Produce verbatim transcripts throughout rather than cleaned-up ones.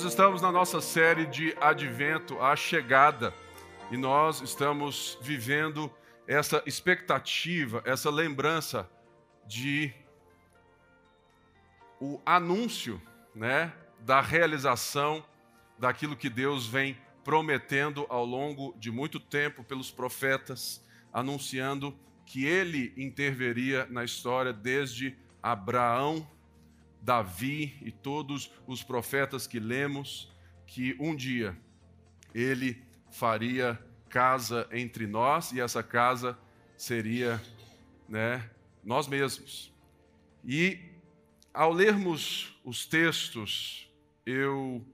Nós estamos na nossa série de Advento, a Chegada, e nós estamos vivendo essa expectativa, essa lembrança de o anúncio, né, da realização daquilo que Deus vem prometendo ao longo de muito tempo pelos profetas, anunciando que Ele interveria na história desde Abraão, Davi e todos os profetas que lemos, que um dia Ele faria casa entre nós e essa casa seria, né, nós mesmos. E ao lermos os textos, eu,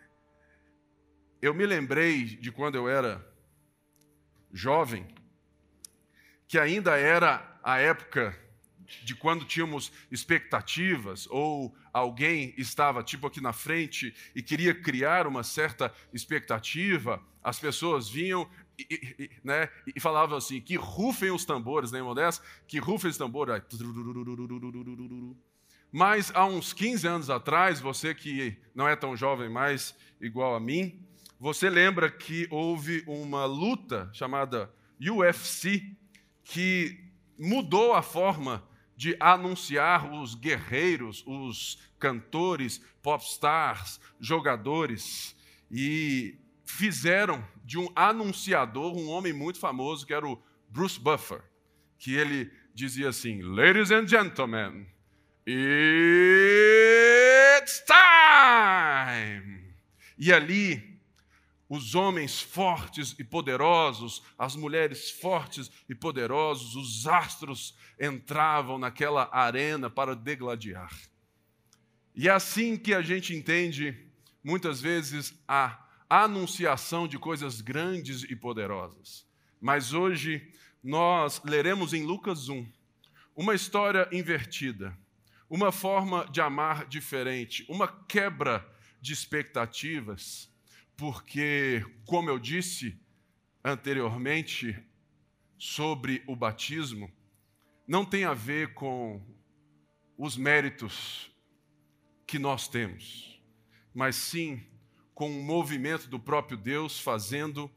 eu me lembrei de quando eu era jovem, que ainda era a época de quando tínhamos expectativas, ou alguém estava tipo aqui na frente e queria criar uma certa expectativa, as pessoas vinham e, e, né, e falavam assim, que rufem os tambores, né, irmão dessa? Que rufem os tambores. Mas há uns quinze anos atrás, você que não é tão jovem mais, igual a mim, você lembra que houve uma luta chamada U F C, que mudou a forma de anunciar os guerreiros, os cantores, popstars, jogadores, e fizeram de um anunciador um homem muito famoso, que era o Bruce Buffer, que ele dizia assim, Ladies and gentlemen, it's time! E ali, os homens fortes e poderosos, as mulheres fortes e poderosos, os astros entravam naquela arena para degladiar. E é assim que a gente entende, muitas vezes, a anunciação de coisas grandes e poderosas. Mas hoje nós leremos em Lucas um uma história invertida, uma forma de amar diferente, uma quebra de expectativas, porque, como eu disse anteriormente sobre o batismo, não tem a ver com os méritos que nós temos, mas sim com um movimento do próprio Deus fazendo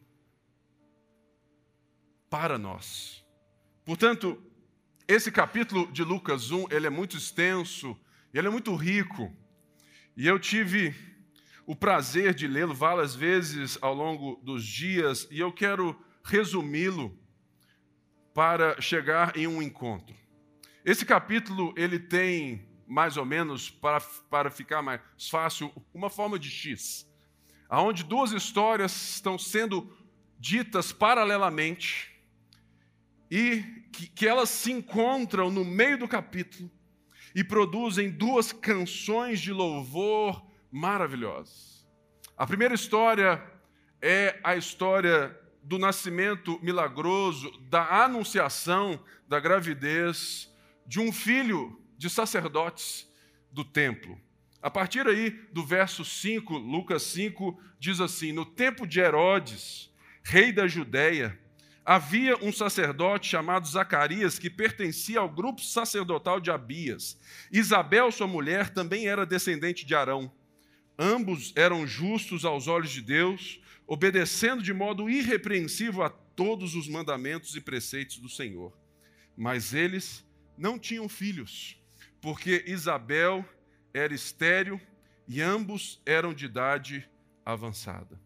para nós. Portanto, esse capítulo de Lucas um, ele é muito extenso, ele é muito rico, e eu tive o prazer de lê-lo várias vezes ao longo dos dias, e eu quero resumi-lo para chegar em um encontro. Esse capítulo, ele tem, mais ou menos, para, para ficar mais fácil, uma forma de X, onde duas histórias estão sendo ditas paralelamente e que, que elas se encontram no meio do capítulo e produzem duas canções de louvor maravilhosas. A primeira história é a história do nascimento milagroso, da anunciação da gravidez de um filho de sacerdotes do templo. A partir aí do verso cinco, Lucas cinco, diz assim, no tempo de Herodes, rei da Judéia, havia um sacerdote chamado Zacarias, que pertencia ao grupo sacerdotal de Abias. Isabel, sua mulher, também era descendente de Arão. Ambos eram justos aos olhos de Deus, obedecendo de modo irrepreensível a todos os mandamentos e preceitos do Senhor. Mas eles não tinham filhos, porque Isabel era estéril e ambos eram de idade avançada.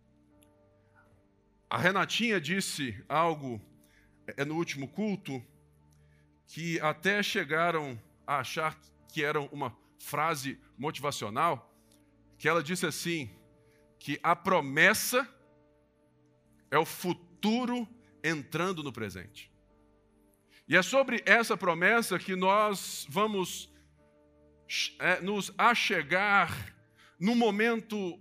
A Renatinha disse algo é, no último culto que até chegaram a achar que era uma frase motivacional, que ela disse assim, que a promessa é o futuro entrando no presente. E é sobre essa promessa que nós vamos é, nos achegar num momento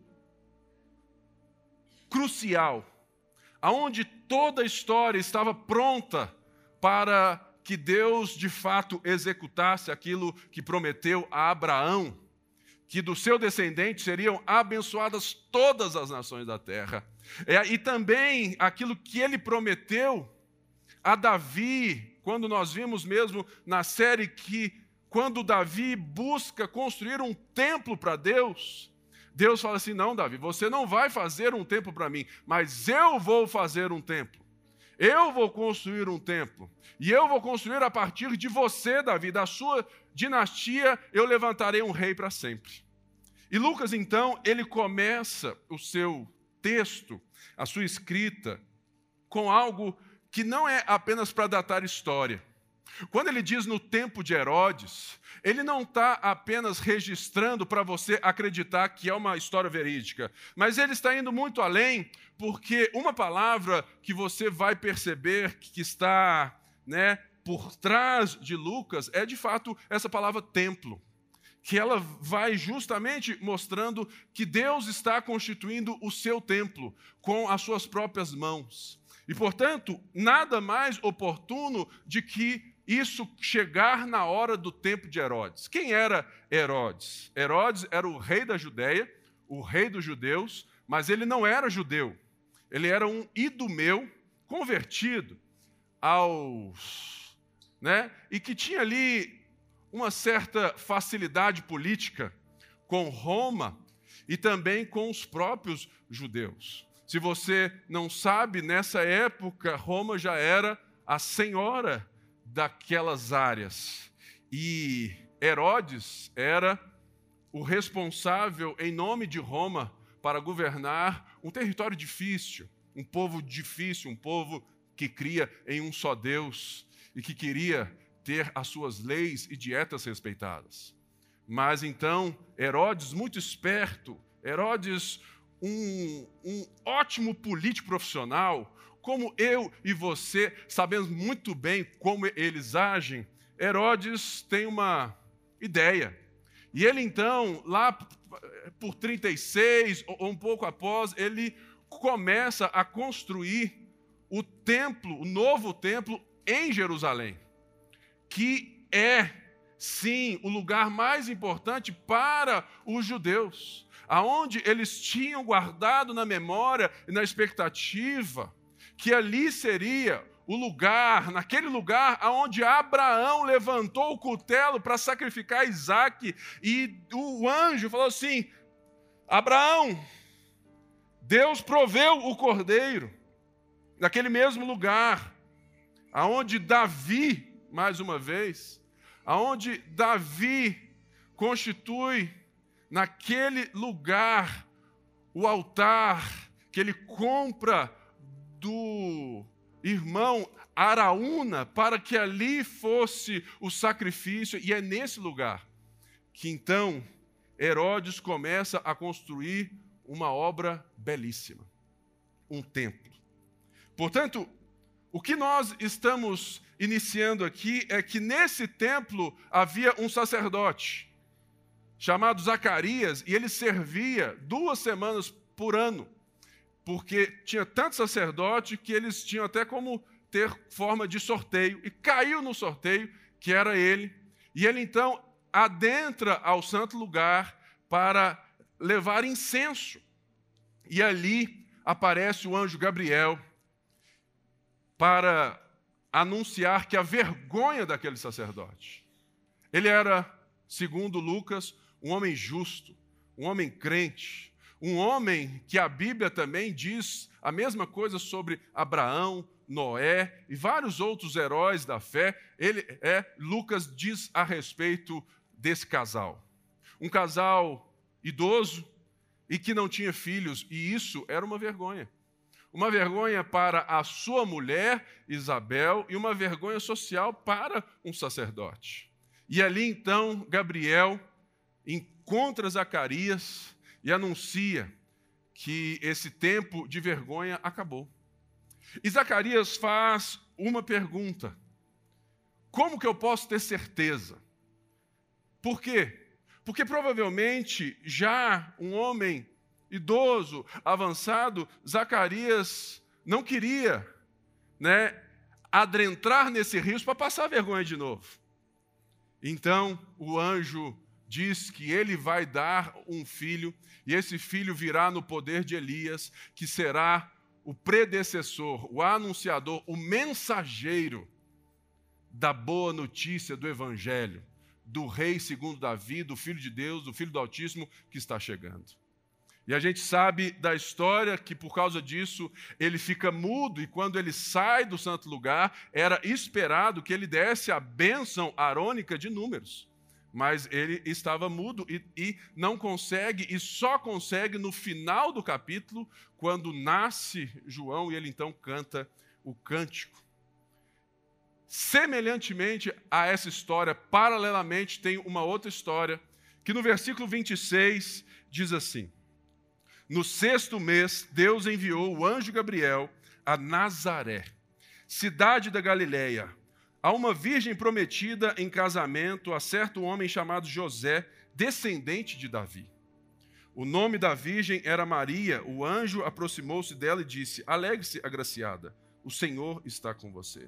crucial, aonde toda a história estava pronta para que Deus, de fato, executasse aquilo que prometeu a Abraão, que do seu descendente seriam abençoadas todas as nações da terra. É, e também aquilo que ele prometeu a Davi, quando nós vimos mesmo na série que quando Davi busca construir um templo para Deus, Deus fala assim, não, Davi, você não vai fazer um templo para mim, mas eu vou fazer um templo. Eu vou construir um templo. E eu vou construir a partir de você, Davi, da sua dinastia, eu levantarei um rei para sempre. E Lucas, então, ele começa o seu texto, a sua escrita, com algo que não é apenas para datar história. Quando ele diz no tempo de Herodes, ele não está apenas registrando para você acreditar que é uma história verídica, mas ele está indo muito além, porque uma palavra que você vai perceber que está, né, por trás de Lucas é, de fato, essa palavra templo, que ela vai justamente mostrando que Deus está constituindo o seu templo com as suas próprias mãos. E, portanto, nada mais oportuno de que isso chegar na hora do tempo de Herodes. Quem era Herodes? Herodes era o rei da Judéia, o rei dos judeus, mas ele não era judeu. Ele era um idumeu convertido aos... né? E que tinha ali uma certa facilidade política com Roma e também com os próprios judeus. Se você não sabe, nessa época, Roma já era a senhora daquelas áreas. E Herodes era o responsável, em nome de Roma, para governar um território difícil, um povo difícil, um povo que cria em um só Deus e que queria ter as suas leis e dietas respeitadas. Mas então, Herodes, muito esperto, Herodes, um, um ótimo político profissional, como eu e você sabemos muito bem como eles agem, Herodes tem uma ideia. E ele então, lá por trinta e seis, ou um pouco após, ele começa a construir o templo, o novo templo em Jerusalém, que é, sim, o lugar mais importante para os judeus, aonde eles tinham guardado na memória e na expectativa que ali seria o lugar, naquele lugar aonde Abraão levantou o cutelo para sacrificar Isaque, e o anjo falou assim, Abraão, Deus proveu o cordeiro, naquele mesmo lugar, aonde Davi, mais uma vez, aonde Davi constitui naquele lugar o altar que ele compra do irmão Araúna para que ali fosse o sacrifício, e é nesse lugar que então Herodes começa a construir uma obra belíssima, um templo. Portanto, o que nós estamos iniciando aqui é que nesse templo havia um sacerdote chamado Zacarias, e ele servia duas semanas por ano, porque tinha tanto sacerdote que eles tinham até como ter forma de sorteio, e caiu no sorteio, que era ele, e ele então adentra ao santo lugar para levar incenso, e ali aparece o anjo Gabriel para anunciar que a vergonha daquele sacerdote. Ele era, segundo Lucas, um homem justo, um homem crente, um homem que a Bíblia também diz a mesma coisa sobre Abraão, Noé e vários outros heróis da fé. Ele é, Lucas diz a respeito desse casal. Um casal idoso e que não tinha filhos, e isso era uma vergonha. Uma vergonha para a sua mulher, Isabel, e uma vergonha social para um sacerdote. E ali então Gabriel encontra Zacarias e anuncia que esse tempo de vergonha acabou. E Zacarias faz uma pergunta: como que eu posso ter certeza? Por quê? Porque provavelmente já um homem idoso, avançado, Zacarias não queria, né, adentrar nesse risco para passar vergonha de novo. Então o anjo diz que ele vai dar um filho, e esse filho virá no poder de Elias, que será o predecessor, o anunciador, o mensageiro da boa notícia do Evangelho, do rei segundo Davi, do Filho de Deus, do Filho do Altíssimo que está chegando. E a gente sabe da história que, por causa disso, ele fica mudo, e quando ele sai do santo lugar, era esperado que ele desse a bênção arônica de números. Mas ele estava mudo e, e não consegue, e só consegue no final do capítulo, quando nasce João, e ele então canta o cântico. Semelhantemente a essa história, paralelamente, tem uma outra história, que no versículo vinte e seis diz assim: no sexto mês, Deus enviou o anjo Gabriel a Nazaré, cidade da Galileia, a uma virgem prometida em casamento a certo homem chamado José, descendente de Davi. O nome da virgem era Maria. O anjo aproximou-se dela e disse: alegre-se, agraciada, o Senhor está com você.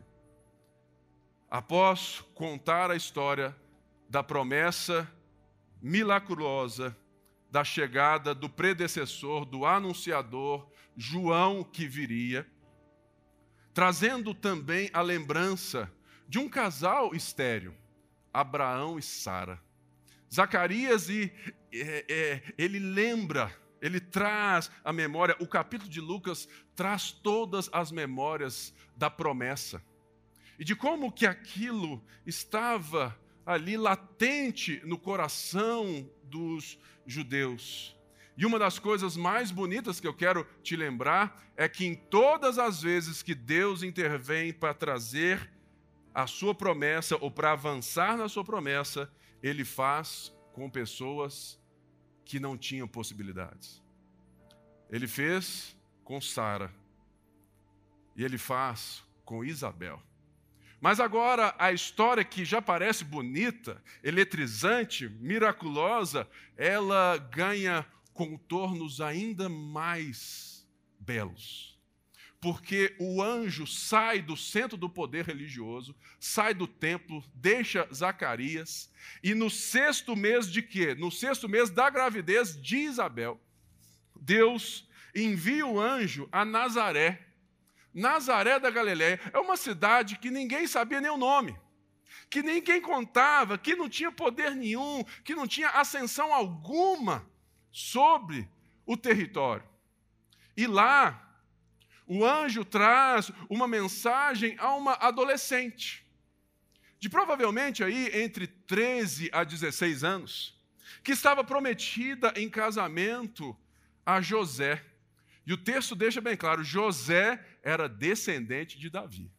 Após contar a história da promessa milagrosa da chegada do predecessor, do anunciador, João, que viria, trazendo também a lembrança de um casal estéril, Abraão e Sara. Zacarias, e, é, é, ele lembra, ele traz a memória, o capítulo de Lucas traz todas as memórias da promessa, e de como que aquilo estava ali latente no coração dos judeus. E uma das coisas mais bonitas que eu quero te lembrar é que em todas as vezes que Deus intervém para trazer a sua promessa ou para avançar na sua promessa, Ele faz com pessoas que não tinham possibilidades. Ele fez com Sara e Ele faz com Isabel. Mas agora a história, que já parece bonita, eletrizante, miraculosa, ela ganha contornos ainda mais belos. Porque o anjo sai do centro do poder religioso, sai do templo, deixa Zacarias, e no sexto mês de quê? No sexto mês da gravidez de Isabel, Deus envia o anjo a Nazaré. Nazaré da Galileia é uma cidade que ninguém sabia nem o nome, que ninguém contava, que não tinha poder nenhum, que não tinha ascensão alguma sobre o território. E lá, o anjo traz uma mensagem a uma adolescente, de provavelmente aí entre treze a dezesseis anos, que estava prometida em casamento a José. E o texto deixa bem claro, José era descendente de Davi.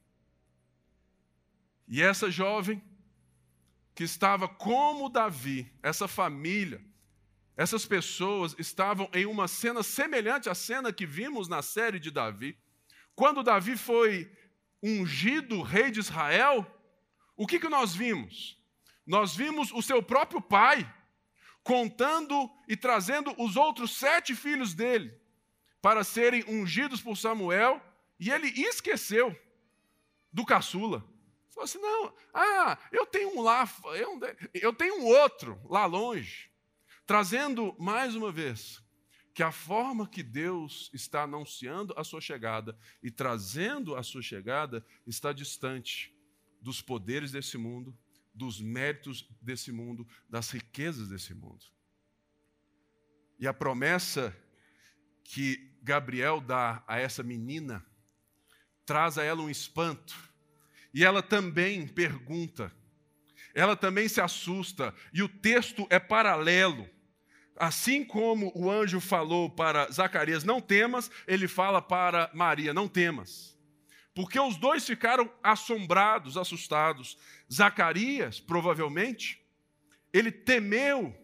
E essa jovem, que estava como Davi, essa família, essas pessoas estavam em uma cena semelhante à cena que vimos na série de Davi. Quando Davi foi ungido rei de Israel, o que, que nós vimos? Nós vimos o seu próprio pai contando e trazendo os outros sete filhos dele para serem ungidos por Samuel, e ele esqueceu do caçula. Falou assim, não, ah, eu tenho um lá, eu, eu tenho um outro lá longe. Trazendo, mais uma vez, que a forma que Deus está anunciando a sua chegada e trazendo a sua chegada está distante dos poderes desse mundo, dos méritos desse mundo, das riquezas desse mundo. E a promessa que Gabriel dá a essa menina traz a ela um espanto. E ela também pergunta, ela também se assusta, e o texto é paralelo. Assim como o anjo falou para Zacarias, não temas, ele fala para Maria, não temas. Porque os dois ficaram assombrados, assustados. Zacarias, provavelmente, ele temeu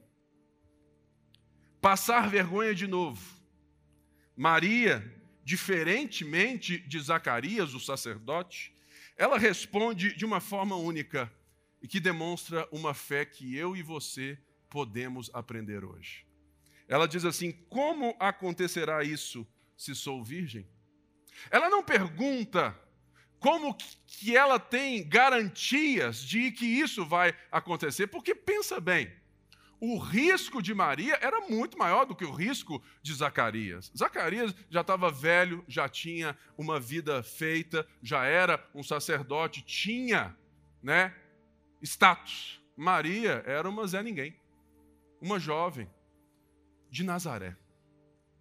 passar vergonha de novo. Maria, diferentemente de Zacarias, o sacerdote, ela responde de uma forma única e que demonstra uma fé que eu e você podemos aprender hoje. Ela diz assim, como acontecerá isso se sou virgem? Ela não pergunta como que ela tem garantias de que isso vai acontecer, porque pensa bem, o risco de Maria era muito maior do que o risco de Zacarias. Zacarias já estava velho, já tinha uma vida feita, já era um sacerdote, tinha, né, status. Maria era uma Zé Ninguém, uma jovem de Nazaré.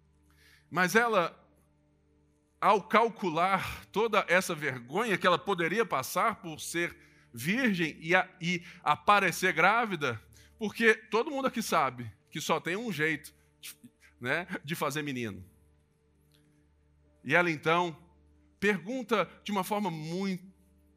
Mas ela, ao calcular toda essa vergonha que ela poderia passar por ser virgem e, a, e aparecer grávida, porque todo mundo aqui sabe que só tem um jeito, né, de fazer menino. E ela então pergunta de uma forma muito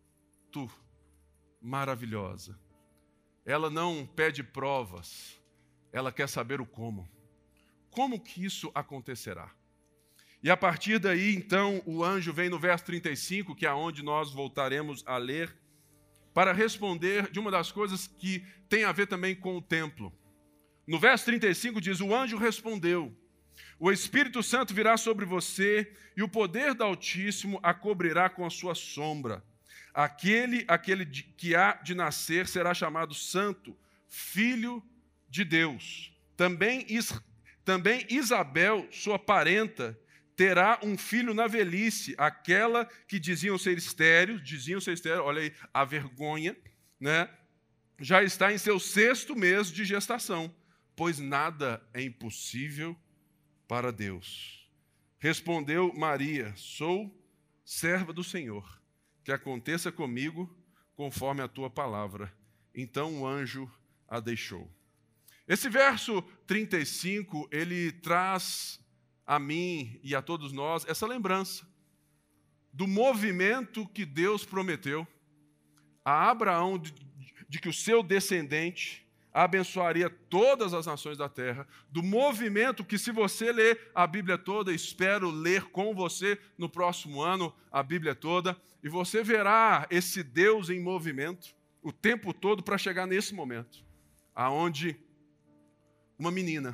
maravilhosa. Ela não pede provas, ela quer saber o como. Como que isso acontecerá? E a partir daí, então, o anjo vem no verso trinta e cinco, que é onde nós voltaremos a ler, para responder de uma das coisas que tem a ver também com o templo. No verso trinta e cinco diz: o anjo respondeu: o Espírito Santo virá sobre você e o poder do Altíssimo a cobrirá com a sua sombra. Aquele, aquele que há de nascer será chamado Santo, Filho de Deus. Também, Is, também Isabel, sua parenta, terá um filho na velhice, aquela que diziam ser estéril, diziam ser estéril, olha aí a vergonha, né? Já está em seu sexto mês de gestação, pois nada é impossível para Deus. Respondeu Maria: sou serva do Senhor, que aconteça comigo conforme a tua palavra. Então o anjo a deixou. Esse verso trinta e cinco, ele traz a mim e a todos nós essa lembrança do movimento que Deus prometeu a Abraão de, de que o seu descendente abençoaria todas as nações da terra, do movimento que, se você ler a Bíblia toda, espero ler com você no próximo ano a Bíblia toda, e você verá esse Deus em movimento o tempo todo para chegar nesse momento, aonde uma menina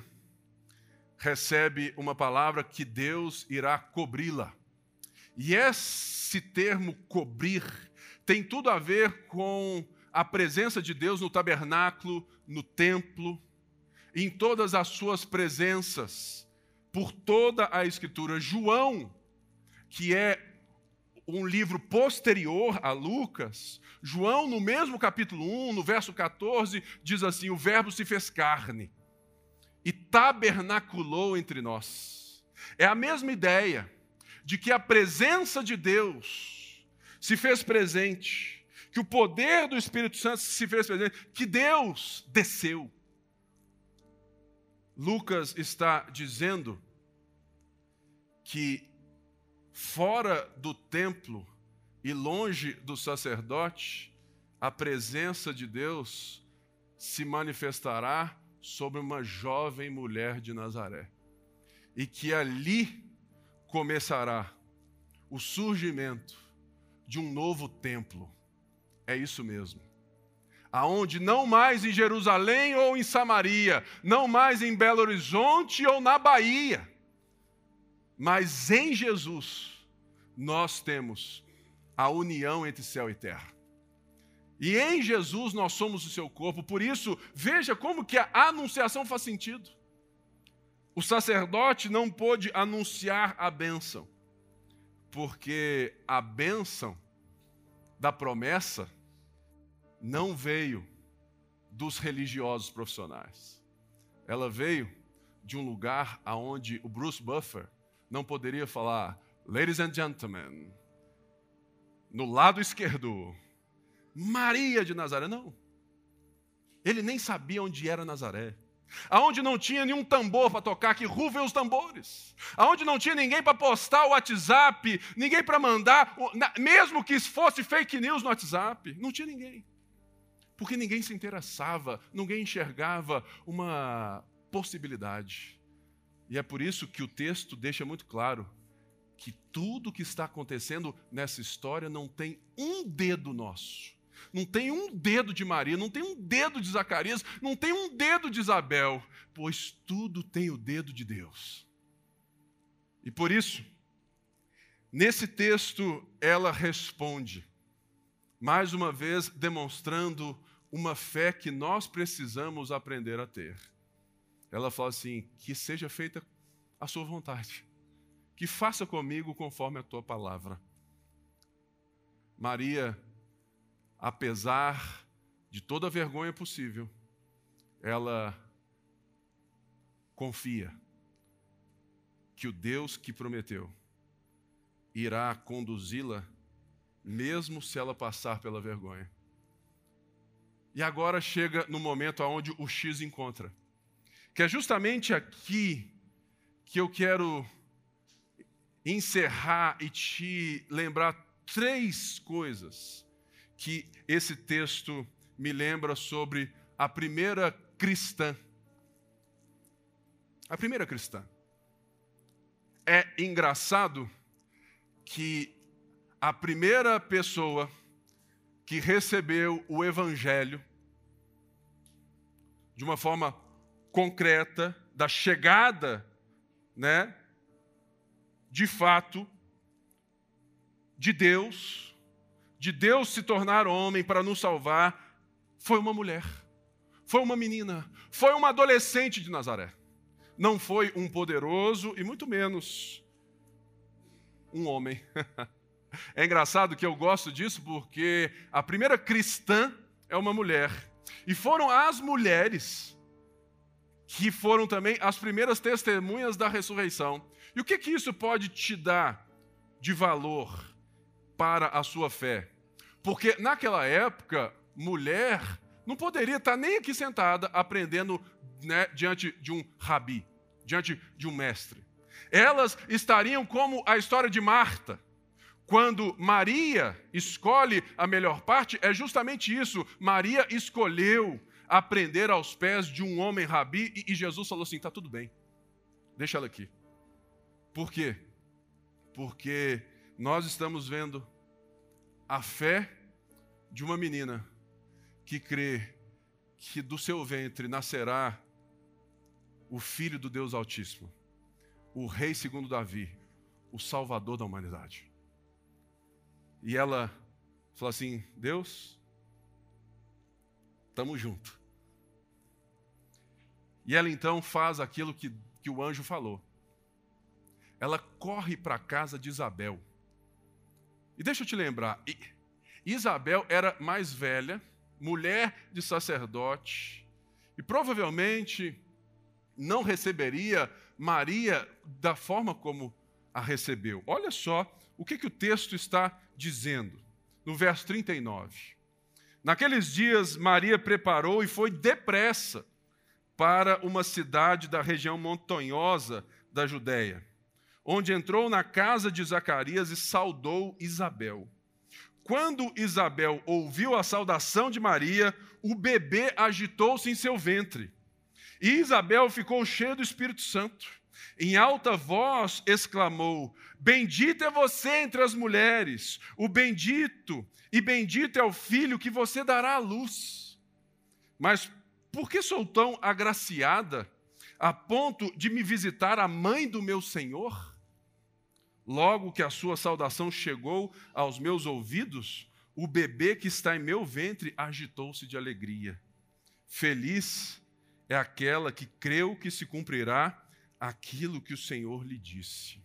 recebe uma palavra que Deus irá cobri-la. E esse termo cobrir tem tudo a ver com a presença de Deus no tabernáculo, no templo, em todas as suas presenças, por toda a Escritura. João, que é um livro posterior a Lucas, João, no mesmo capítulo um, no verso quatorze, diz assim: o verbo se fez carne e tabernaculou entre nós. É a mesma ideia de que a presença de Deus se fez presente, que o poder do Espírito Santo se fez presente, que Deus desceu. Lucas está dizendo que fora do templo e longe do sacerdote, a presença de Deus se manifestará sobre uma jovem mulher de Nazaré. E que ali começará o surgimento de um novo templo. É isso mesmo. Aonde não mais em Jerusalém ou em Samaria, não mais em Belo Horizonte ou na Bahia, mas em Jesus nós temos a união entre céu e terra. E em Jesus nós somos o seu corpo. Por isso, veja como que a anunciação faz sentido. O sacerdote não pôde anunciar a bênção, porque a bênção da promessa não veio dos religiosos profissionais. Ela veio de um lugar onde o Bruce Buffer não poderia falar: ladies and gentlemen, no lado esquerdo, Maria de Nazaré. Não. Ele nem sabia onde era Nazaré. Aonde não tinha nenhum tambor para tocar, que rufem os tambores. Aonde não tinha ninguém para postar o WhatsApp, ninguém para mandar, mesmo que fosse fake news no WhatsApp, não tinha ninguém. Porque ninguém se interessava, ninguém enxergava uma possibilidade. E é por isso que o texto deixa muito claro que tudo que está acontecendo nessa história não tem um dedo nosso. Não tem um dedo de Maria, não tem um dedo de Zacarias, não tem um dedo de Isabel, pois tudo tem o dedo de Deus. E por isso, nesse texto, ela responde, mais uma vez demonstrando uma fé que nós precisamos aprender a ter. Ela fala assim: que seja feita a sua vontade, que faça comigo conforme a tua palavra. Maria, apesar de toda a vergonha possível, ela confia que o Deus que prometeu irá conduzi-la, mesmo se ela passar pela vergonha. E agora chega no momento onde o X encontra, que é justamente aqui que eu quero encerrar e te lembrar três coisas que esse texto me lembra sobre a primeira cristã. A primeira cristã. É engraçado que a primeira pessoa que recebeu o evangelho de uma forma concreta, da chegada, né, de fato, de Deus, de Deus se tornar homem para nos salvar, foi uma mulher, foi uma menina, foi uma adolescente de Nazaré. Não foi um poderoso e muito menos um homem. É engraçado que eu gosto disso porque a primeira cristã é uma mulher. E foram as mulheres que foram também as primeiras testemunhas da ressurreição. E o que que isso pode te dar de valor para a sua fé? Porque naquela época, mulher não poderia estar nem aqui sentada aprendendo, né, diante de um rabi, diante de um mestre. Elas estariam como a história de Marta. Quando Maria escolhe a melhor parte, é justamente isso. Maria escolheu aprender aos pés de um homem rabi e Jesus falou assim, está tudo bem, deixa ela aqui. Por quê? Porque nós estamos vendo a fé de uma menina que crê que do seu ventre nascerá o Filho do Deus Altíssimo, o Rei segundo Davi, o Salvador da humanidade. E ela falou assim, Deus, estamos juntos. E ela então faz aquilo que, que o anjo falou. Ela corre para a casa de Isabel. E deixa eu te lembrar, Isabel era mais velha, mulher de sacerdote, e provavelmente não receberia Maria da forma como a recebeu. Olha só o que, que o texto está dizendo, no verso trinta e nove. Naqueles dias, Maria preparou e foi depressa para uma cidade da região montanhosa da Judéia, onde entrou na casa de Zacarias e saudou Isabel. Quando Isabel ouviu a saudação de Maria, o bebê agitou-se em seu ventre. E Isabel ficou cheia do Espírito Santo. Em alta voz exclamou, bendita é você entre as mulheres, o bendito, e bendito é o filho que você dará à luz. Mas por que sou tão agraciada a ponto de me visitar a mãe do meu Senhor? Logo que a sua saudação chegou aos meus ouvidos, o bebê que está em meu ventre agitou-se de alegria. Feliz é aquela que creu que se cumprirá aquilo que o Senhor lhe disse.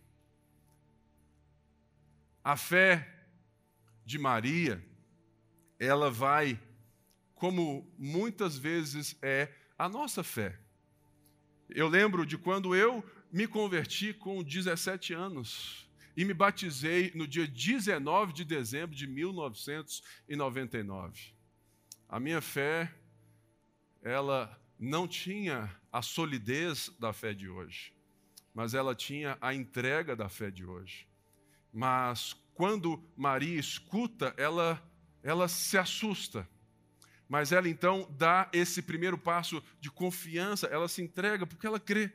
A fé de Maria, ela vai, como muitas vezes é a nossa fé. Eu lembro de quando eu me converti com dezessete anos e me batizei no dia dezenove de dezembro de mil novecentos e noventa e nove. A minha fé, ela não tinha a solidez da fé de hoje, mas ela tinha a entrega da fé de hoje. Mas quando Maria escuta, ela, ela se assusta. Mas ela então dá esse primeiro passo de confiança, ela se entrega porque ela crê.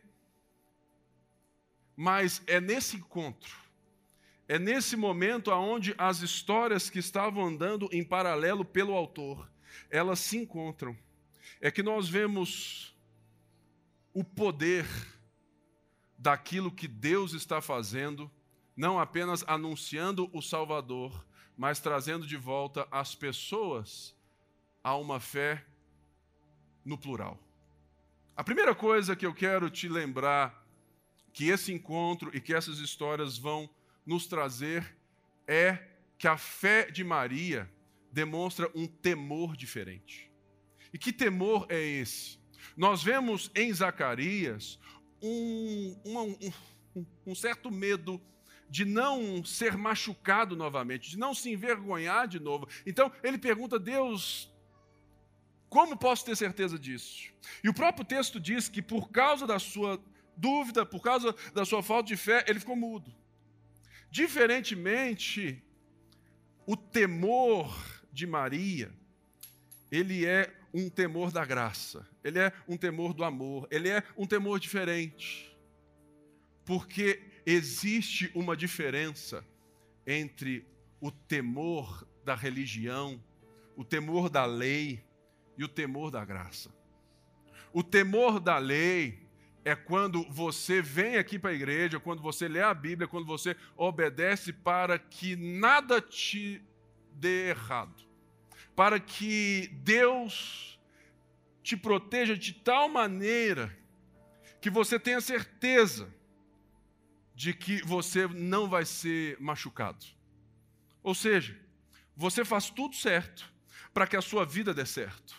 Mas é nesse encontro, é nesse momento onde as histórias que estavam andando em paralelo pelo autor, elas se encontram. É que nós vemos o poder daquilo que Deus está fazendo, não apenas anunciando o Salvador, mas trazendo de volta as pessoas a uma fé no plural. A primeira coisa que eu quero te lembrar, que esse encontro e que essas histórias vão nos trazer, é que a fé de Maria demonstra um temor diferente. E que temor é esse? Nós vemos em Zacarias um, uma, um, um, um certo medo de não ser machucado novamente, de não se envergonhar de novo. Então ele pergunta a Deus, como posso ter certeza disso? E o próprio texto diz que por causa da sua dúvida, por causa da sua falta de fé, ele ficou mudo. Diferentemente, o temor de Maria, ele é um temor da graça, ele é um temor do amor, ele é um temor diferente. Porque existe uma diferença entre o temor da religião, o temor da lei e o temor da graça. O temor da lei é quando você vem aqui para a igreja, quando você lê a Bíblia, quando você obedece para que nada te dê errado. Para que Deus te proteja de tal maneira que você tenha certeza de que você não vai ser machucado. Ou seja, você faz tudo certo para que a sua vida dê certo.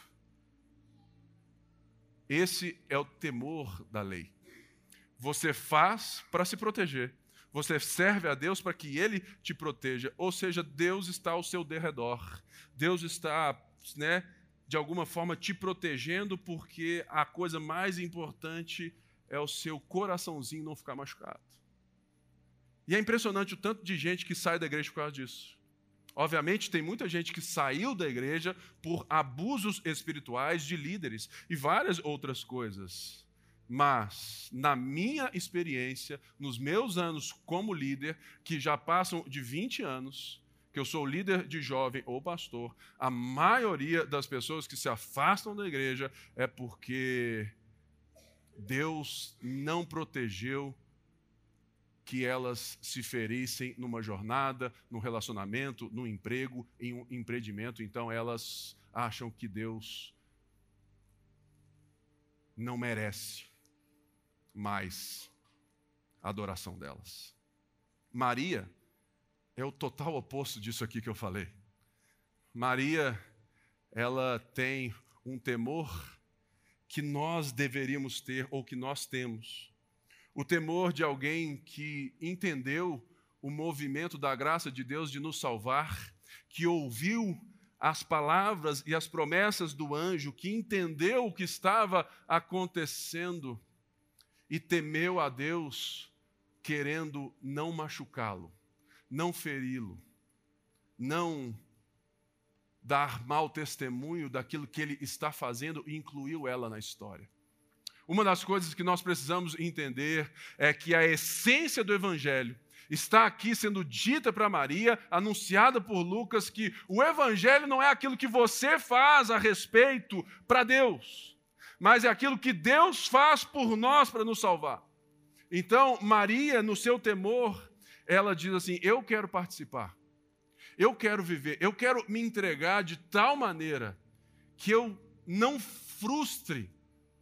Esse é o temor da lei. Você faz para se proteger. Você serve a Deus para que Ele te proteja. Ou seja, Deus está ao seu derredor. Deus está, né, de alguma forma te protegendo, porque a coisa mais importante é o seu coraçãozinho não ficar machucado. E é impressionante o tanto de gente que sai da igreja por causa disso. Obviamente, tem muita gente que saiu da igreja por abusos espirituais de líderes e várias outras coisas. Mas, na minha experiência, nos meus anos como líder, que já passam de vinte anos, que eu sou líder de jovem ou pastor, a maioria das pessoas que se afastam da igreja é porque Deus não protegeu que elas se ferissem numa jornada, num relacionamento, num emprego, em um empreendimento. Então elas acham que Deus não merece mais a adoração delas. Maria é o total oposto disso aqui que eu falei. Maria, ela tem um temor que nós deveríamos ter ou que nós temos. O temor de alguém que entendeu o movimento da graça de Deus de nos salvar, que ouviu as palavras e as promessas do anjo, que entendeu o que estava acontecendo e temeu a Deus, querendo não machucá-lo, não feri-lo, não dar mau testemunho daquilo que ele está fazendo e incluiu ela na história. Uma das coisas que nós precisamos entender é que a essência do Evangelho está aqui sendo dita para Maria, anunciada por Lucas, que o Evangelho não é aquilo que você faz a respeito para Deus, mas é aquilo que Deus faz por nós para nos salvar. Então, Maria, no seu temor, ela diz assim, eu quero participar, eu quero viver, eu quero me entregar de tal maneira que eu não frustre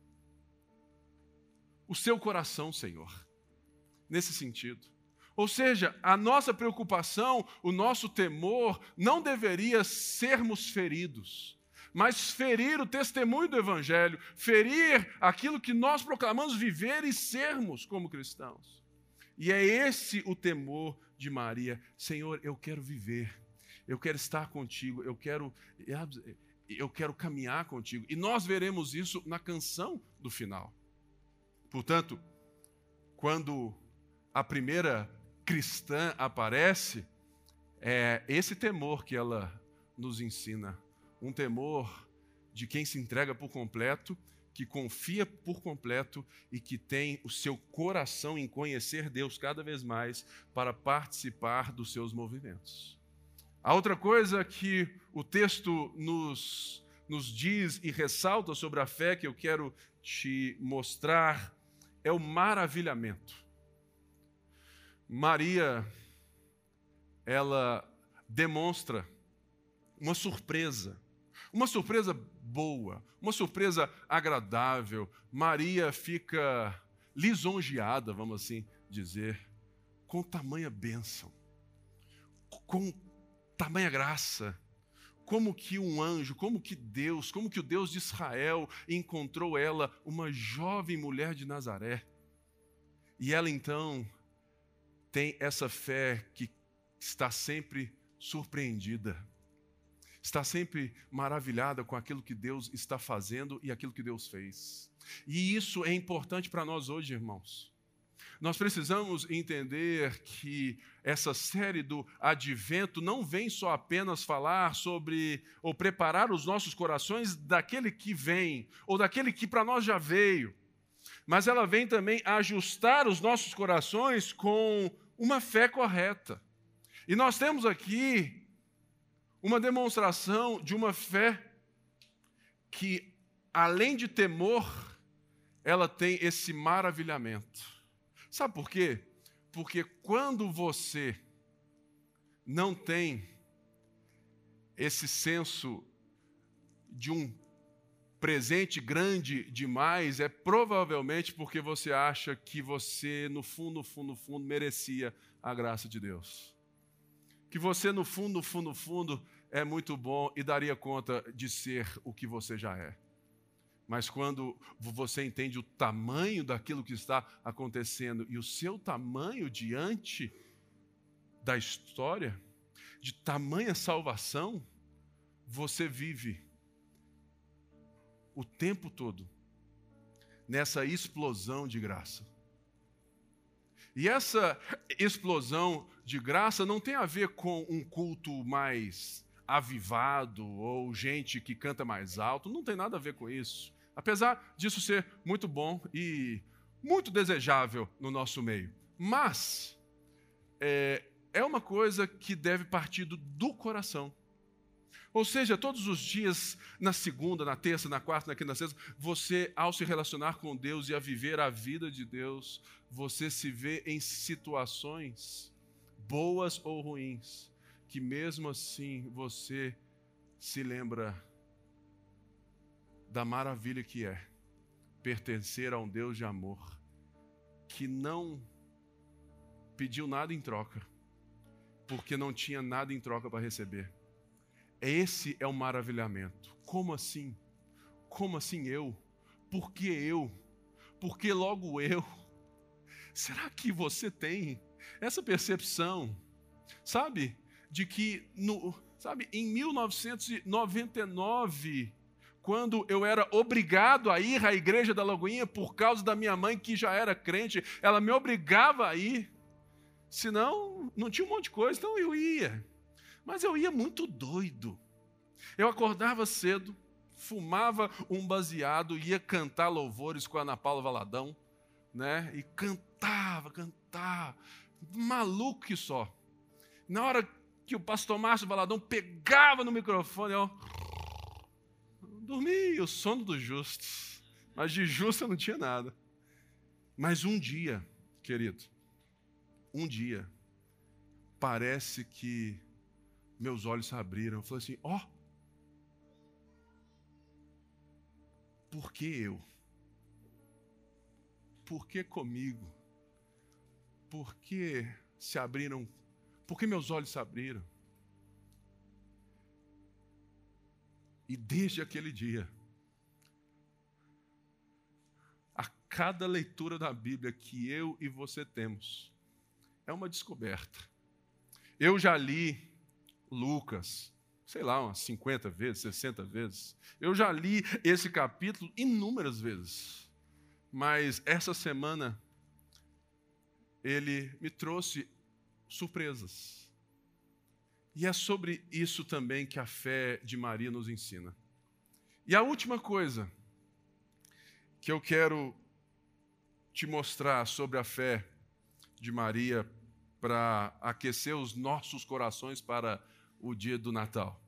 o seu coração, Senhor, nesse sentido. Ou seja, a nossa preocupação, o nosso temor, não deveria sermos feridos, mas ferir o testemunho do Evangelho, ferir aquilo que nós proclamamos viver e sermos como cristãos. E é esse o temor de Maria. Senhor, eu quero viver, eu quero estar contigo, eu quero, eu quero caminhar contigo. E nós veremos isso na canção do final. Portanto, quando a primeira cristã aparece, é esse temor que ela nos ensina. Um temor de quem se entrega por completo, que confia por completo e que tem o seu coração em conhecer Deus cada vez mais para participar dos seus movimentos. A outra coisa que o texto nos, nos diz e ressalta sobre a fé que eu quero te mostrar é o maravilhamento. Maria, ela demonstra uma surpresa, uma surpresa boa, uma surpresa agradável. Maria fica lisonjeada, vamos assim dizer, com tamanha bênção, com tamanha graça. Como que um anjo, como que Deus, como que o Deus de Israel encontrou ela, uma jovem mulher de Nazaré. E ela então tem essa fé que está sempre surpreendida, está sempre maravilhada com aquilo que Deus está fazendo e aquilo que Deus fez. E isso é importante para nós hoje, irmãos. Nós precisamos entender que essa série do Advento não vem só apenas falar sobre ou preparar os nossos corações daquele que vem ou daquele que para nós já veio, mas ela vem também ajustar os nossos corações com uma fé correta. E nós temos aqui uma demonstração de uma fé que, além de temor, ela tem esse maravilhamento. Sabe por quê? Porque quando você não tem esse senso de um presente grande demais, é provavelmente porque você acha que você, no fundo, no fundo, no fundo, merecia a graça de Deus. Que você, no fundo, no fundo, no fundo, é muito bom e daria conta de ser o que você já é. Mas quando você entende o tamanho daquilo que está acontecendo e o seu tamanho diante da história, de tamanha salvação, você vive o tempo todo nessa explosão de graça. E essa explosão de graça não tem a ver com um culto mais avivado ou gente que canta mais alto, não tem nada a ver com isso. Apesar disso ser muito bom e muito desejável no nosso meio. Mas é, é uma coisa que deve partir do, do coração. Ou seja, todos os dias, na segunda, na terça, na quarta, na quinta, na sexta, você, ao se relacionar com Deus e a viver a vida de Deus, você se vê em situações boas ou ruins, que mesmo assim você se lembra da maravilha que é pertencer a um Deus de amor, que não pediu nada em troca, porque não tinha nada em troca para receber. Esse é o maravilhamento. Como assim? Como assim eu? Por que eu? Por que logo eu? Será que você tem essa percepção, sabe, de que no, sabe, em mil novecentos e noventa e nove, quando eu era obrigado a ir à igreja da Lagoinha por causa da minha mãe, que já era crente, ela me obrigava a ir, senão não tinha um monte de coisa, então eu ia. Mas eu ia muito doido. Eu acordava cedo, fumava um baseado, ia cantar louvores com a Ana Paula Valadão, né? E cantava, cantava, maluco que só. Na hora que o pastor Márcio Valadão pegava no microfone, eu dormia, o sono dos justos. Mas de justo eu não tinha nada. Mas um dia, querido, um dia, parece que meus olhos se abriram. Eu falei assim, ó, oh, por que eu? Por que comigo? Por que se abriram? Por que meus olhos se abriram? E desde aquele dia, a cada leitura da Bíblia que eu e você temos, é uma descoberta. Eu já li Lucas, sei lá, umas cinquenta vezes, sessenta vezes. Eu já li esse capítulo inúmeras vezes. Mas essa semana, ele me trouxe surpresas. E é sobre isso também que a fé de Maria nos ensina. E a última coisa que eu quero te mostrar sobre a fé de Maria para aquecer os nossos corações para o dia do Natal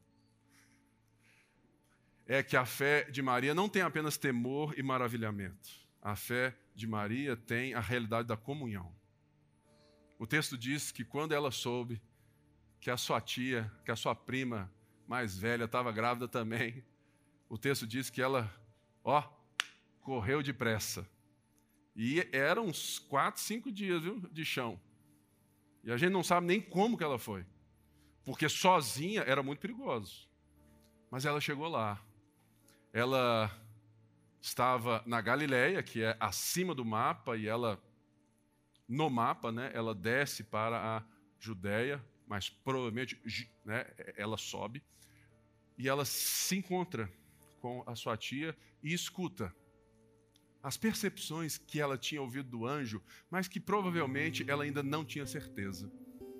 é que a fé de Maria não tem apenas temor e maravilhamento. A fé de Maria tem a realidade da comunhão. O texto diz que quando ela soube que a sua tia, que a sua prima mais velha estava grávida também, o texto diz que ela, ó, correu depressa. E eram uns quatro, cinco dias, viu, de chão. E a gente não sabe nem como que ela foi. Porque sozinha era muito perigoso. Mas ela chegou lá. Ela estava na Galileia, que é acima do mapa, e ela no mapa, né, ela desce para a Judéia, mas provavelmente, né, ela sobe, e ela se encontra com a sua tia e escuta as percepções que ela tinha ouvido do anjo, mas que provavelmente ela ainda não tinha certeza.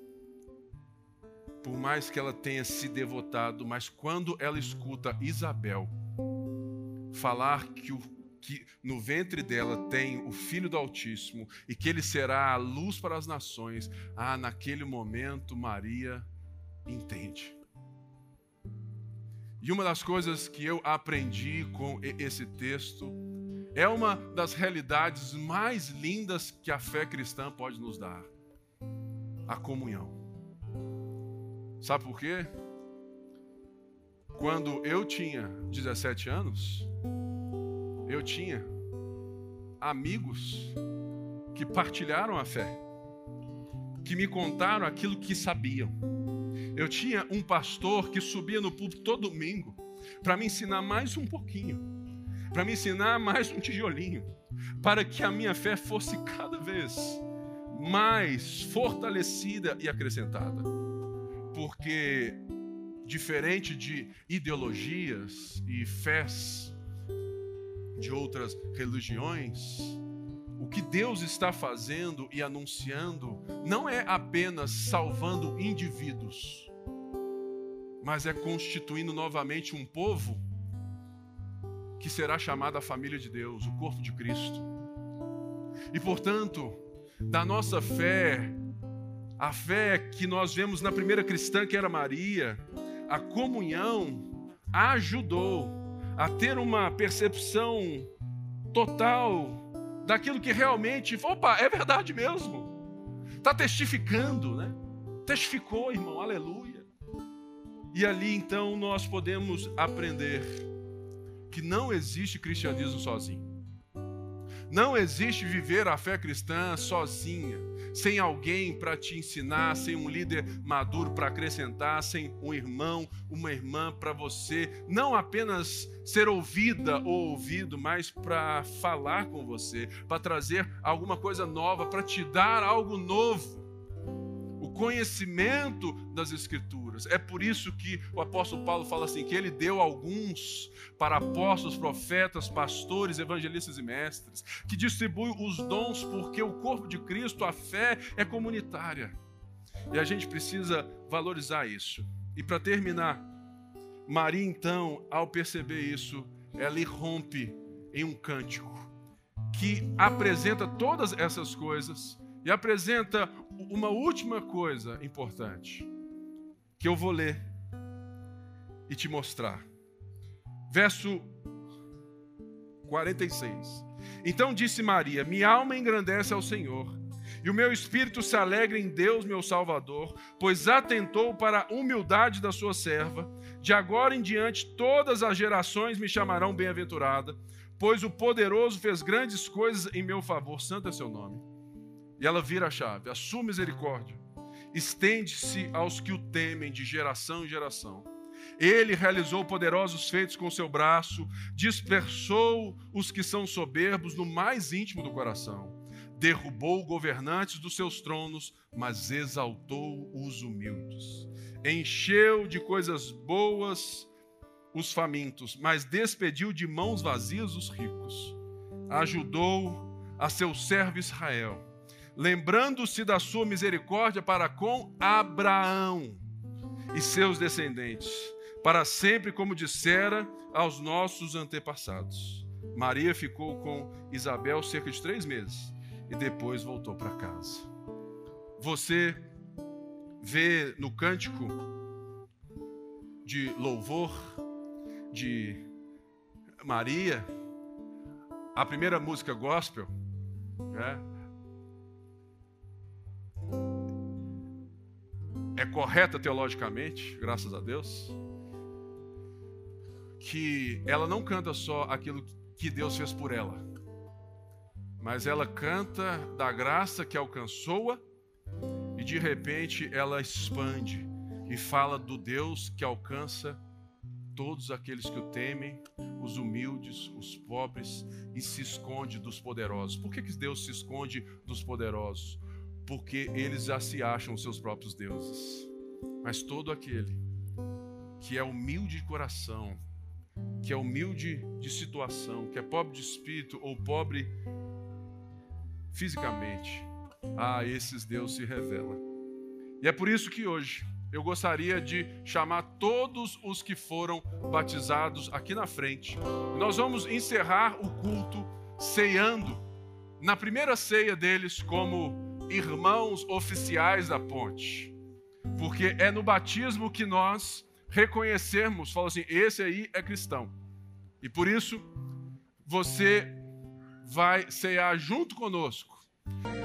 Por mais que ela tenha se devotado, mas quando ela escuta Isabel falar que, o, que no ventre dela tem o Filho do Altíssimo e que ele será a luz para as nações, ah, naquele momento Maria entende. E uma das coisas que eu aprendi com esse texto é uma das realidades mais lindas que a fé cristã pode nos dar: a comunhão. Sabe por quê? Quando eu tinha dezessete anos, eu tinha amigos que partilharam a fé, que me contaram aquilo que sabiam. Eu tinha um pastor que subia no púlpito todo domingo para me ensinar mais um pouquinho, para me ensinar mais um tijolinho, para que a minha fé fosse cada vez mais fortalecida e acrescentada. Porque, diferente de ideologias e fés de outras religiões, o que Deus está fazendo e anunciando não é apenas salvando indivíduos, mas é constituindo novamente um povo que será chamado a família de Deus, o corpo de Cristo. E, portanto, da nossa fé, a fé que nós vemos na primeira cristã, que era Maria, a comunhão ajudou a ter uma percepção total daquilo que realmente, opa, é verdade mesmo. Está testificando, né? Testificou, irmão, aleluia. E ali, então, nós podemos aprender que não existe cristianismo sozinho. Não existe viver a fé cristã sozinha, sem alguém para te ensinar, sem um líder maduro para acrescentar, sem um irmão, uma irmã para você não apenas ser ouvida ou ouvido, mas para falar com você, para trazer alguma coisa nova, para te dar algo novo. O conhecimento das Escrituras. É por isso que o apóstolo Paulo fala assim, que ele deu alguns para apóstolos, profetas, pastores, evangelistas e mestres, que distribui os dons porque o corpo de Cristo, a fé, é comunitária. E a gente precisa valorizar isso. E para terminar, Maria então, ao perceber isso, ela irrompe em um cântico que apresenta todas essas coisas e apresenta uma última coisa importante, que eu vou ler e te mostrar. Verso quarenta e seis. Então disse Maria, minha alma engrandece ao Senhor, e o meu espírito se alegra em Deus, meu Salvador, pois atentou para a humildade da sua serva. De agora em diante todas as gerações me chamarão bem-aventurada, pois o poderoso fez grandes coisas em meu favor, santo é seu nome. E ela vira a chave, a sua misericórdia estende-se aos que o temem de geração em geração. Ele realizou poderosos feitos com seu braço, dispersou os que são soberbos no mais íntimo do coração. Derrubou governantes dos seus tronos, mas exaltou os humildes. Encheu de coisas boas os famintos, mas despediu de mãos vazias os ricos. Ajudou a seu servo Israel, lembrando-se da sua misericórdia para com Abraão e seus descendentes, para sempre, como dissera aos nossos antepassados. Maria ficou com Isabel cerca de três meses e depois voltou para casa. Você vê no cântico de louvor de Maria, a primeira música gospel, né? É correta teologicamente, graças a Deus, que ela não canta só aquilo que Deus fez por ela, mas ela canta da graça que alcançou-a e de repente ela expande e fala do Deus que alcança todos aqueles que o temem, os humildes, os pobres, e se esconde dos poderosos. Por que que Deus se esconde dos poderosos? Porque eles já se acham os seus próprios deuses. Mas todo aquele que é humilde de coração, que é humilde de situação, que é pobre de espírito ou pobre fisicamente, a esses Deus se revela. E é por isso que hoje eu gostaria de chamar todos os que foram batizados aqui na frente. Nós vamos encerrar o culto ceando, na primeira ceia deles, como irmãos oficiais da ponte. Porque é no batismo que nós reconhecermos, fala assim, esse aí é cristão. E por isso, você vai cear junto conosco.